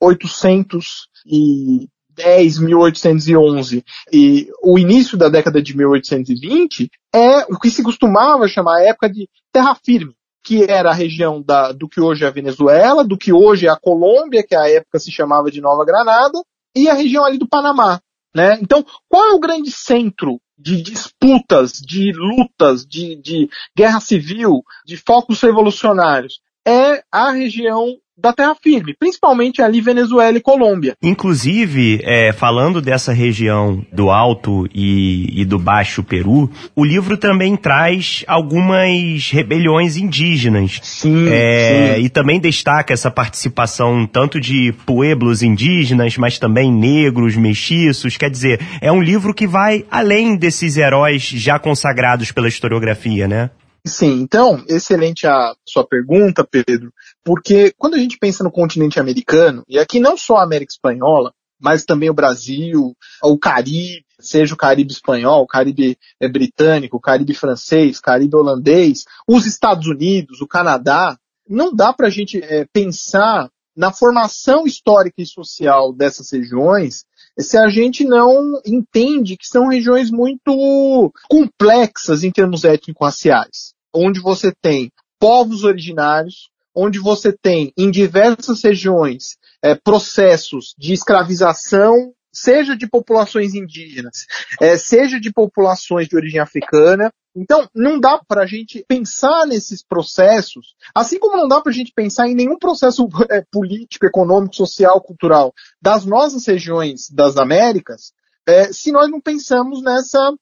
1810, 1811 e o início da década de 1820, é o que se costumava chamar a época de terra firme, que era a região do que hoje é a Venezuela, do que hoje é a Colômbia, que à época se chamava de Nova Granada, e a região ali do Panamá, né? Então, qual é o grande centro de disputas, de lutas, de guerra civil, de focos revolucionários? É a região da terra firme, principalmente ali Venezuela e Colômbia. Inclusive, falando dessa região do Alto e do Baixo Peru, o livro também traz algumas rebeliões indígenas. Sim. E também destaca essa participação tanto de pueblos indígenas, mas também negros, mestiços. Quer dizer, é um livro que vai além desses heróis já consagrados pela historiografia, né? Sim, então, excelente a sua pergunta, Pedro, porque quando a gente pensa no continente americano, e aqui não só a América Espanhola, mas também o Brasil, o Caribe, seja o Caribe espanhol, o Caribe britânico, o Caribe francês, o Caribe holandês, os Estados Unidos, o Canadá, não dá para a gente pensar na formação histórica e social dessas regiões se a gente não entende que são regiões muito complexas em termos étnico-raciais, onde você tem povos originários, onde você tem em diversas regiões processos de escravização, seja de populações indígenas, seja de populações de origem africana. Então, não dá para a gente pensar nesses processos, assim como não dá para a gente pensar em nenhum processo político, econômico, social, cultural das nossas regiões das Américas, se nós não pensamos nessa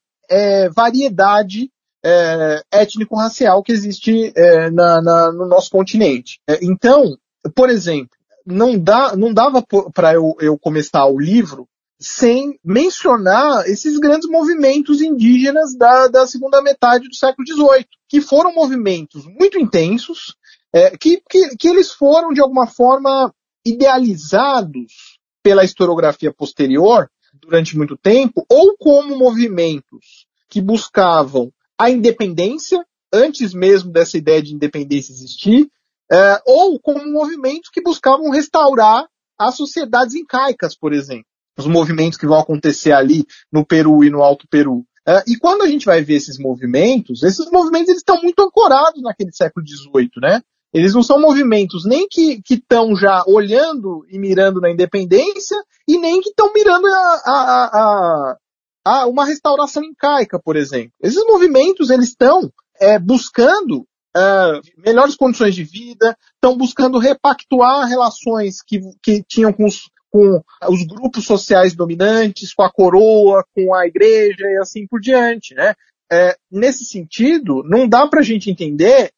variedade étnico-racial que existe no nosso continente. Então, por exemplo, não dava para eu começar o livro sem mencionar esses grandes movimentos indígenas da segunda metade do século XVIII, que foram movimentos muito intensos, que eles foram, de alguma forma, idealizados pela historiografia posterior durante muito tempo, ou como movimentos que buscavam a independência, antes mesmo dessa ideia de independência existir, ou como movimentos que buscavam restaurar as sociedades incaicas, por exemplo. Os movimentos que vão acontecer ali no Peru e no Alto Peru. E quando a gente vai ver esses movimentos eles estão muito ancorados naquele século XVIII, né? Eles não são movimentos nem que estão já olhando e mirando na independência e nem que estão mirando a uma restauração incaica, por exemplo. Esses movimentos, eles estão buscando melhores condições de vida, estão buscando repactuar relações que tinham com os grupos sociais dominantes, com a coroa, com a igreja e assim por diante, né? Nesse sentido, não dá para a gente entender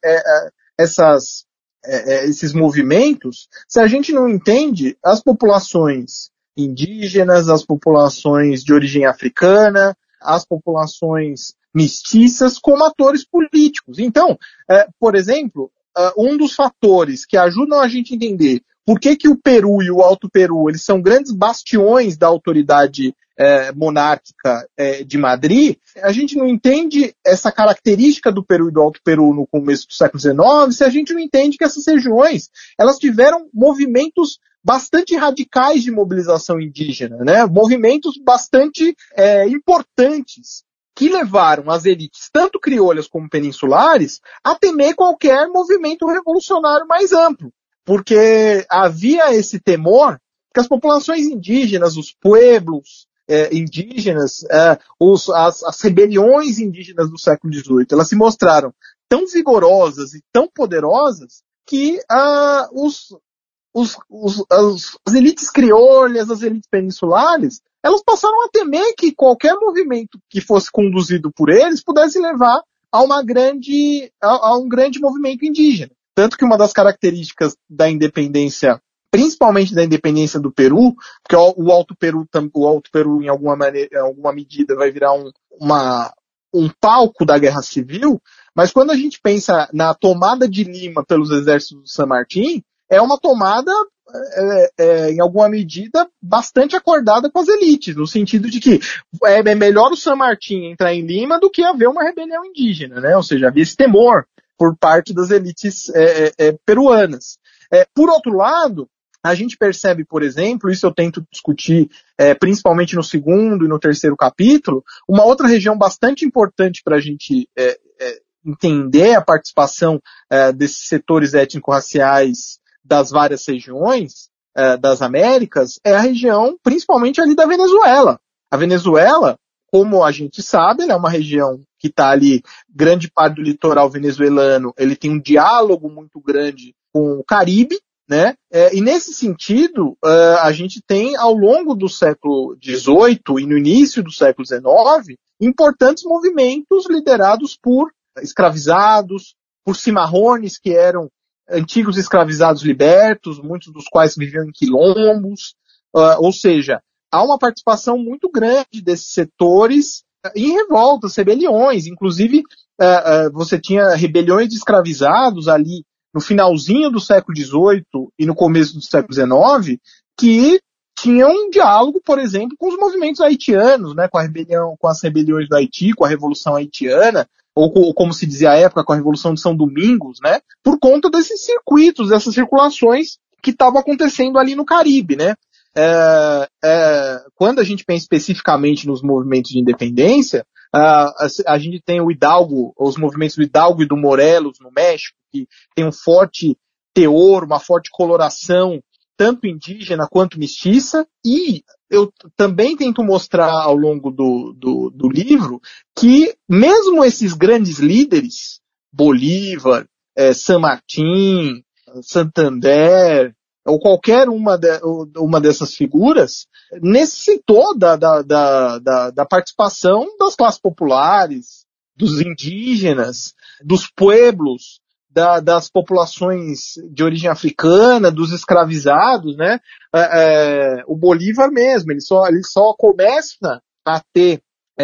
esses movimentos se a gente não entende as populações indígenas, as populações de origem africana, as populações mestiças como atores políticos. Então, por exemplo, um dos fatores que ajudam a gente a entender por que o Peru e o Alto Peru eles são grandes bastiões da autoridade monárquica de Madrid, a gente não entende essa característica do Peru e do Alto Peru no começo do século XIX, se a gente não entende que essas regiões elas tiveram movimentos bastante radicais de mobilização indígena, né? Movimentos bastante importantes que levaram as elites, tanto crioulas como peninsulares, a temer qualquer movimento revolucionário mais amplo. Porque havia esse temor que as populações indígenas, os pueblos indígenas, as rebeliões indígenas do século XVIII, elas se mostraram tão vigorosas e tão poderosas que as elites crioulas, as elites peninsulares, elas passaram a temer que qualquer movimento que fosse conduzido por eles pudesse levar a um grande movimento indígena. Tanto que uma das características da independência, principalmente da independência do Peru, porque o Alto Peru em alguma medida vai virar um palco da Guerra Civil, mas quando a gente pensa na tomada de Lima pelos exércitos do San Martín, é uma tomada em alguma medida, bastante acordada com as elites, no sentido de que é melhor o San Martín entrar em Lima do que haver uma rebelião indígena, né? Ou seja, havia esse temor por parte das elites peruanas. Por outro lado, a gente percebe, por exemplo, isso eu tento discutir principalmente no segundo e no terceiro capítulo, uma outra região bastante importante para a gente entender a participação desses setores étnico-raciais das várias regiões das Américas, é a região principalmente ali da Venezuela. A Venezuela, como a gente sabe, ela é uma região que está ali, grande parte do litoral venezuelano, ele tem um diálogo muito grande com o Caribe, né? E nesse sentido, a gente tem, ao longo do século XVIII e no início do século XIX, importantes movimentos liderados por escravizados, por cimarrones, que eram antigos escravizados libertos, muitos dos quais viviam em quilombos, ou seja, há uma participação muito grande desses setores em revoltas, rebeliões, inclusive você tinha rebeliões de escravizados ali no finalzinho do século XVIII e no começo do século XIX, que tinham um diálogo, por exemplo, com os movimentos haitianos, né, com as rebeliões do Haiti, com a Revolução Haitiana, ou como se dizia à época, com a Revolução de São Domingos, né, por conta desses circuitos, dessas circulações que estavam acontecendo ali no Caribe, né. Quando a gente pensa especificamente nos movimentos de independência, a gente tem o Hidalgo, os movimentos do Hidalgo e do Morelos no México, que tem um forte teor, uma forte coloração, tanto indígena quanto mestiça, e eu também tento mostrar ao longo do livro que mesmo esses grandes líderes, Bolívar, San Martín, Santander, ou qualquer uma dessas figuras, necessitou da participação das classes populares, dos indígenas, dos pueblos, das populações de origem africana, dos escravizados, né? O Bolívar mesmo, ele só começa a ter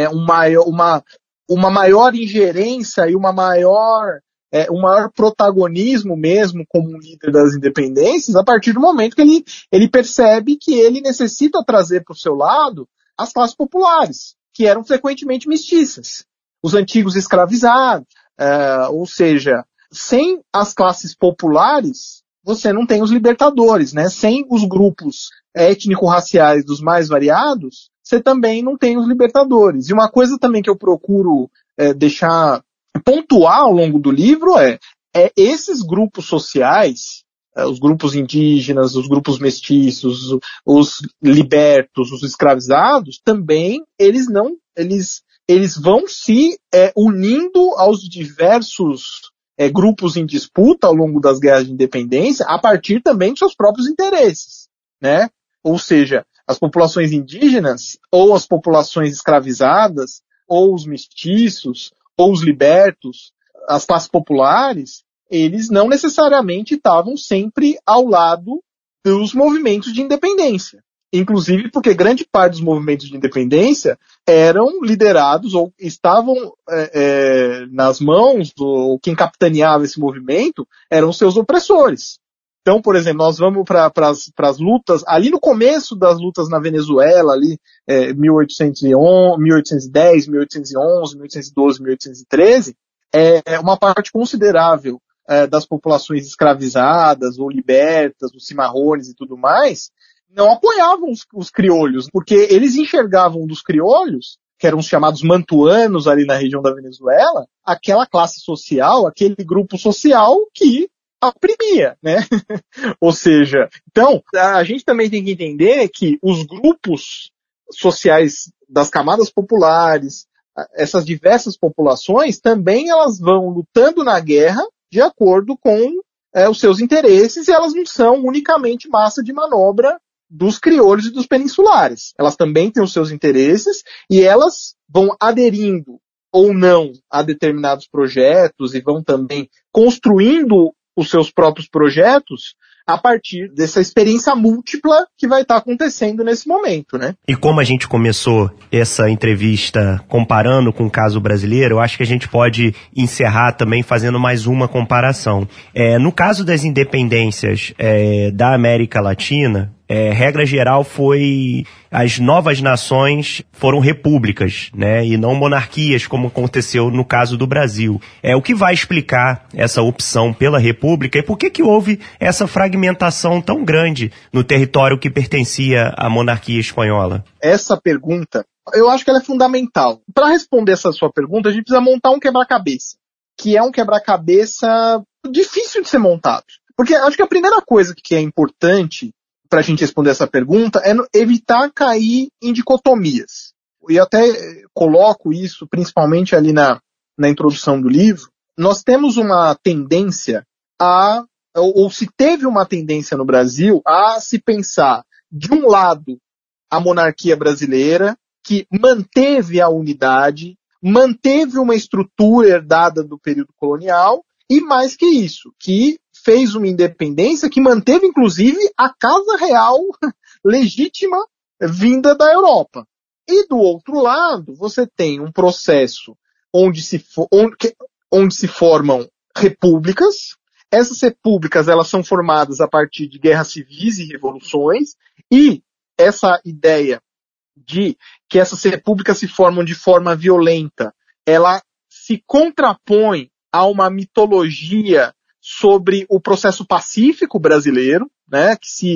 uma maior ingerência e um maior protagonismo mesmo como um líder das independências a partir do momento que ele percebe que ele necessita trazer para o seu lado as classes populares, que eram frequentemente mestiças, os antigos escravizados, ou seja, sem as classes populares, você não tem os libertadores, né? Sem os grupos étnico-raciais dos mais variados, você também não tem os libertadores. E uma coisa também que eu procuro deixar pontuar ao longo do livro é esses grupos sociais, os grupos indígenas, os grupos mestiços, os libertos, os escravizados, também eles vão se unindo aos diversos grupos em disputa ao longo das guerras de independência, a partir também dos seus próprios interesses, né? Ou seja, as populações indígenas, ou as populações escravizadas, ou os mestiços, ou os libertos, as classes populares, eles não necessariamente estavam sempre ao lado dos movimentos de independência. Inclusive porque grande parte dos movimentos de independência eram liderados ou estavam nas mãos, ou quem capitaneava esse movimento eram seus opressores. Então, por exemplo, nós vamos para as lutas, ali no começo das lutas na Venezuela, ali 1810, 1811, 1812, 1813, uma parte considerável das populações escravizadas ou libertas, os cimarrones e tudo mais, não apoiavam os criolhos, porque eles enxergavam dos criolhos, que eram os chamados mantuanos ali na região da Venezuela, aquela classe social, aquele grupo social que oprimia, né? Ou seja, então, a gente também tem que entender que os grupos sociais das camadas populares, essas diversas populações, também elas vão lutando na guerra de acordo com os seus interesses, e elas não são unicamente massa de manobra dos crioulos e dos peninsulares. Elas também têm os seus interesses e elas vão aderindo ou não a determinados projetos e vão também construindo os seus próprios projetos a partir dessa experiência múltipla que vai estar acontecendo nesse momento, né? E como a gente começou essa entrevista comparando com o caso brasileiro, eu acho que a gente pode encerrar também fazendo mais uma comparação. No caso das independências da América Latina, regra geral foi as novas nações foram repúblicas, né, e não monarquias, como aconteceu no caso do Brasil. O que vai explicar essa opção pela república e por que houve essa fragmentação tão grande no território que pertencia à monarquia espanhola? Essa pergunta, eu acho que ela é fundamental. Para responder essa sua pergunta, a gente precisa montar um quebra-cabeça, que é um quebra-cabeça difícil de ser montado. Porque acho que a primeira coisa que é importante para a gente responder essa pergunta é evitar cair em dicotomias. E até coloco isso principalmente ali na introdução do livro. Nós temos uma tendência ou se teve uma tendência no Brasil a se pensar, de um lado, a monarquia brasileira, que manteve a unidade, manteve uma estrutura herdada do período colonial, e mais que isso, que fez uma independência que manteve, inclusive, a Casa Real legítima vinda da Europa. E, do outro lado, você tem um processo onde se formam repúblicas. Essas repúblicas, elas são formadas a partir de guerras civis e revoluções, e essa ideia de que essas repúblicas se formam de forma violenta, ela se contrapõe a uma mitologia sobre o processo pacífico brasileiro, né,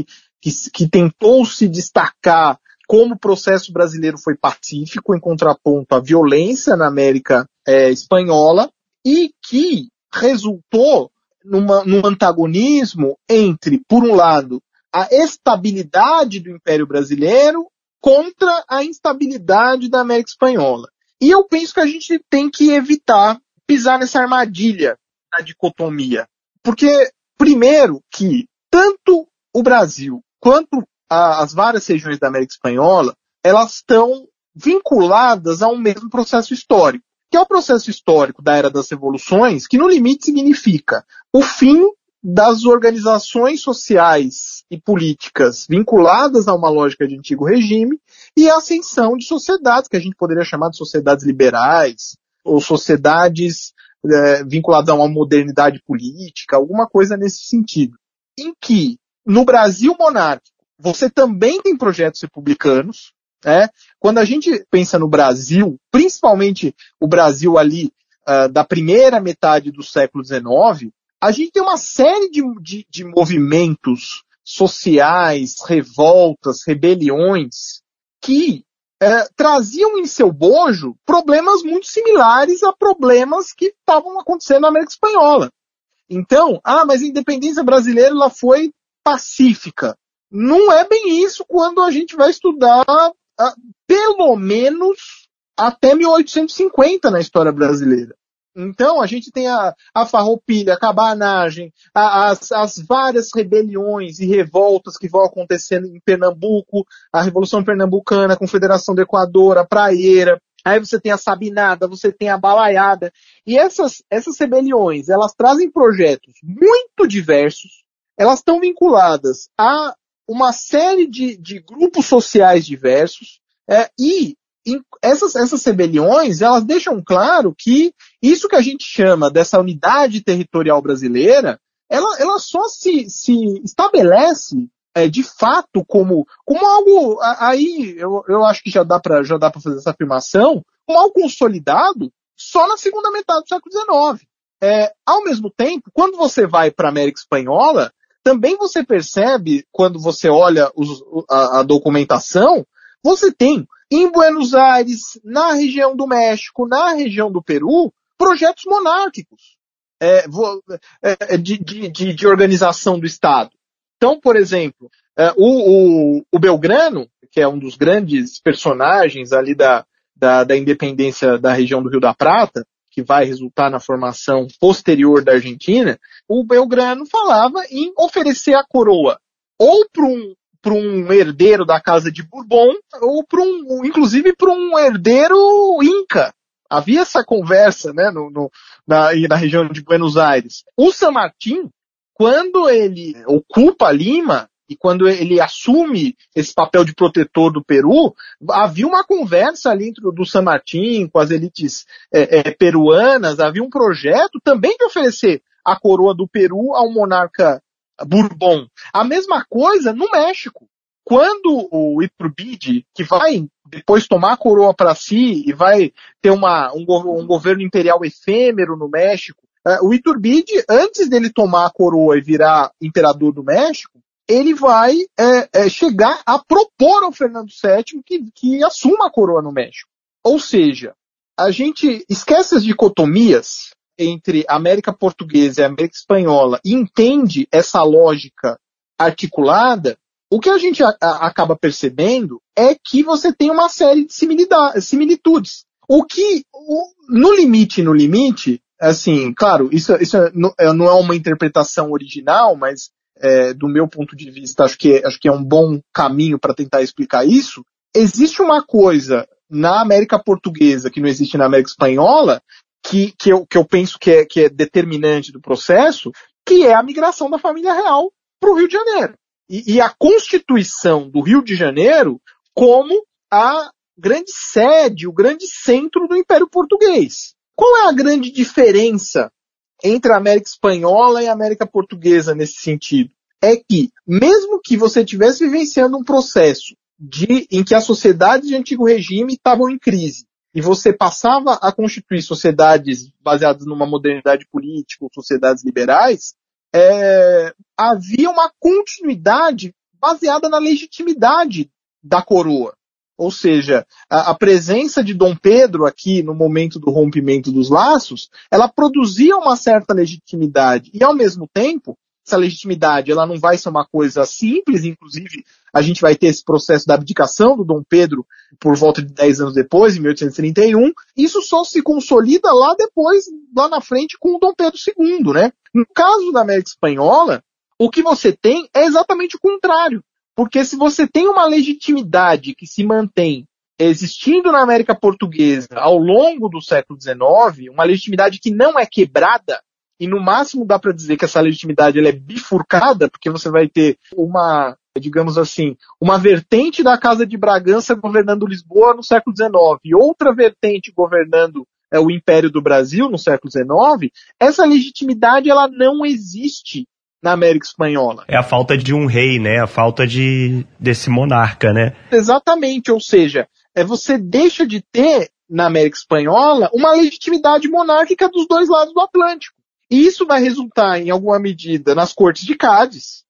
que tentou se destacar como o processo brasileiro foi pacífico em contraponto à violência na América espanhola, e que resultou num antagonismo entre, por um lado, a estabilidade do Império Brasileiro contra a instabilidade da América Espanhola. E eu penso que a gente tem que evitar pisar nessa armadilha da dicotomia. Porque, primeiro, que tanto o Brasil quanto as várias regiões da América Espanhola, elas estão vinculadas a um mesmo processo histórico, que é o processo histórico da Era das Revoluções, que no limite significa o fim das organizações sociais e políticas vinculadas a uma lógica de antigo regime e a ascensão de sociedades que a gente poderia chamar de sociedades liberais ou sociedades vinculadas a uma modernidade política, alguma coisa nesse sentido. Em que, no Brasil monárquico, você também tem projetos republicanos. Quando a gente pensa no Brasil, principalmente o Brasil ali da primeira metade do século XIX, a gente tem uma série de movimentos sociais, revoltas, rebeliões, que traziam em seu bojo problemas muito similares a problemas que estavam acontecendo na América Espanhola. Então, mas a independência brasileira ela foi pacífica. Não é bem isso quando a gente vai estudar pelo menos até 1850 na história brasileira. Então, a gente tem a farroupilha, a cabanagem, as várias rebeliões e revoltas que vão acontecendo em Pernambuco, a Revolução Pernambucana, a Confederação do Equador, a Praieira. Aí você tem a Sabinada, você tem a Balaiada. E essas rebeliões, elas trazem projetos muito diversos, elas estão vinculadas a uma série de grupos sociais diversos, e essas rebeliões, elas deixam claro que isso que a gente chama dessa unidade territorial brasileira, ela só se estabelece de fato como algo, aí eu acho que já dá para fazer essa afirmação, como algo consolidado só na segunda metade do século XIX. Ao mesmo tempo, quando você vai para a América Espanhola, também você percebe, quando você olha a documentação, você tem em Buenos Aires, na região do México, na região do Peru, projetos monárquicos de organização do Estado. Então, por exemplo, o Belgrano, que é um dos grandes personagens ali da independência da região do Rio da Prata, que vai resultar na formação posterior da Argentina, o Belgrano falava em oferecer a coroa ou para um herdeiro da Casa de Bourbon, ou inclusive para um herdeiro Inca. Havia essa conversa, né, na região de Buenos Aires. O San Martín, quando ele ocupa Lima e quando ele assume esse papel de protetor do Peru, havia uma conversa ali entre do San Martín com as elites peruanas, havia um projeto também de oferecer a coroa do Peru ao monarca Bourbon. A mesma coisa no México. Quando o Iturbide, que vai depois tomar a coroa para si e vai ter um governo imperial efêmero no México, o Iturbide, antes dele tomar a coroa e virar imperador do México, ele vai chegar a propor ao Fernando VII que assuma a coroa no México. Ou seja, a gente esquece as dicotomias entre a América Portuguesa e a América Espanhola e entende essa lógica articulada. O que a gente acaba percebendo é que você tem uma série de similitudes. O que, no limite, assim, claro, isso não é uma interpretação original, mas do meu ponto de vista, acho que é um bom caminho para tentar explicar isso. Existe uma coisa na América Portuguesa que não existe na América Espanhola, que eu penso que é determinante do processo, que é a migração da família real para o Rio de Janeiro. E a constituição do Rio de Janeiro como a grande sede, o grande centro do Império Português. Qual é a grande diferença entre a América Espanhola e a América Portuguesa nesse sentido? É que, mesmo que você estivesse vivenciando um processo em que as sociedades de antigo regime estavam em crise, e você passava a constituir sociedades baseadas numa modernidade política, ou sociedades liberais, havia uma continuidade baseada na legitimidade da coroa. Ou seja, a presença de Dom Pedro aqui no momento do rompimento dos laços, ela produzia uma certa legitimidade. E, ao mesmo tempo, essa legitimidade ela não vai ser uma coisa simples, inclusive a gente vai ter esse processo da abdicação do Dom Pedro por volta de 10 anos depois, em 1831. Isso só se consolida lá na frente, com o Dom Pedro II, né? No caso da América Espanhola, o que você tem é exatamente o contrário. Porque se você tem uma legitimidade que se mantém existindo na América Portuguesa ao longo do século XIX, uma legitimidade que não é quebrada, e no máximo dá para dizer que essa legitimidade ela é bifurcada, porque você vai ter uma, digamos assim, uma vertente da Casa de Bragança governando Lisboa no século XIX, e outra vertente governando o Império do Brasil no século XIX, essa legitimidade ela não existe na América Espanhola. É a falta de um rei, né? A falta desse monarca, né? Exatamente, ou seja, você deixa de ter na América Espanhola uma legitimidade monárquica dos dois lados do Atlântico. E isso vai resultar, em alguma medida, nas Cortes de Cádiz,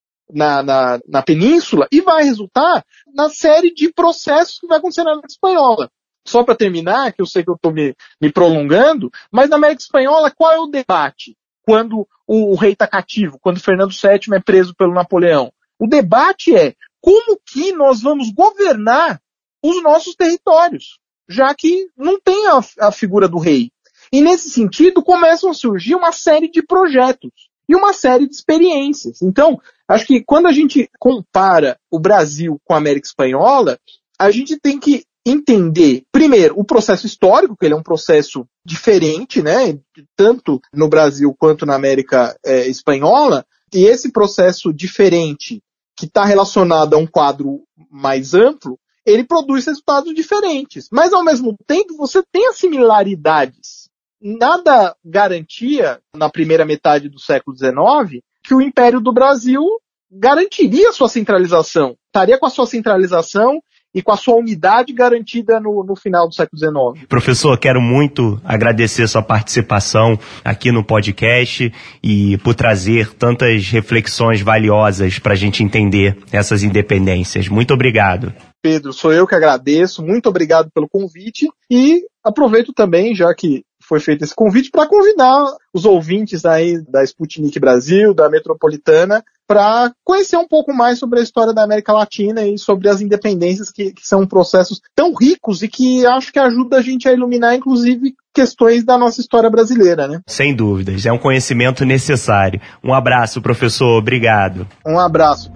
na Península, e vai resultar na série de processos que vai acontecer na América Espanhola. Só para terminar, que eu sei que eu estou me prolongando, mas na América Espanhola, qual é o debate? Quando o rei está cativo, quando Fernando VII é preso pelo Napoleão. O debate é como que nós vamos governar os nossos territórios, já que não tem a figura do rei. E nesse sentido começam a surgir uma série de projetos e uma série de experiências. Então, acho que quando a gente compara o Brasil com a América Espanhola, a gente tem que entender, primeiro, o processo histórico, que ele é um processo diferente, né, tanto no Brasil quanto na América Espanhola, e esse processo diferente, que está relacionado a um quadro mais amplo, ele produz resultados diferentes. Mas, ao mesmo tempo, você tem as similaridades. Nada garantia, na primeira metade do século XIX, que o Império do Brasil garantiria a sua centralização. Estaria com a sua centralização e com a sua unidade garantida no final do século XIX. Professor, quero muito agradecer sua participação aqui no podcast e por trazer tantas reflexões valiosas para a gente entender essas independências. Muito obrigado. Pedro, sou eu que agradeço. Muito obrigado pelo convite e aproveito também, já que foi feito esse convite, para convidar os ouvintes aí da Sputnik Brasil, da Metropolitana, para conhecer um pouco mais sobre a história da América Latina e sobre as independências que são processos tão ricos e que acho que ajuda a gente a iluminar, inclusive, questões da nossa história brasileira, né? Sem dúvidas, é um conhecimento necessário. Um abraço, professor, obrigado. Um abraço, Pedro.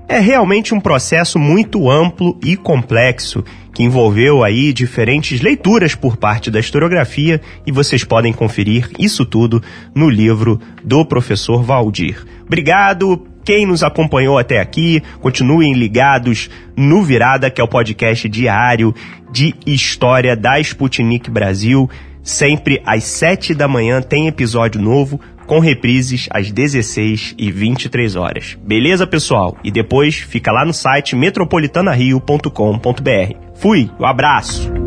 É realmente um processo muito amplo e complexo, que envolveu aí diferentes leituras por parte da historiografia, e vocês podem conferir isso tudo no livro do professor Valdir. Obrigado quem nos acompanhou até aqui. Continuem ligados no Virada, que é o podcast diário de história da Sputnik Brasil. Sempre às 7 da manhã tem episódio novo, com reprises às 16 e 23 horas. Beleza, pessoal? E depois fica lá no site metropolitanario.com.br. Fui, um abraço!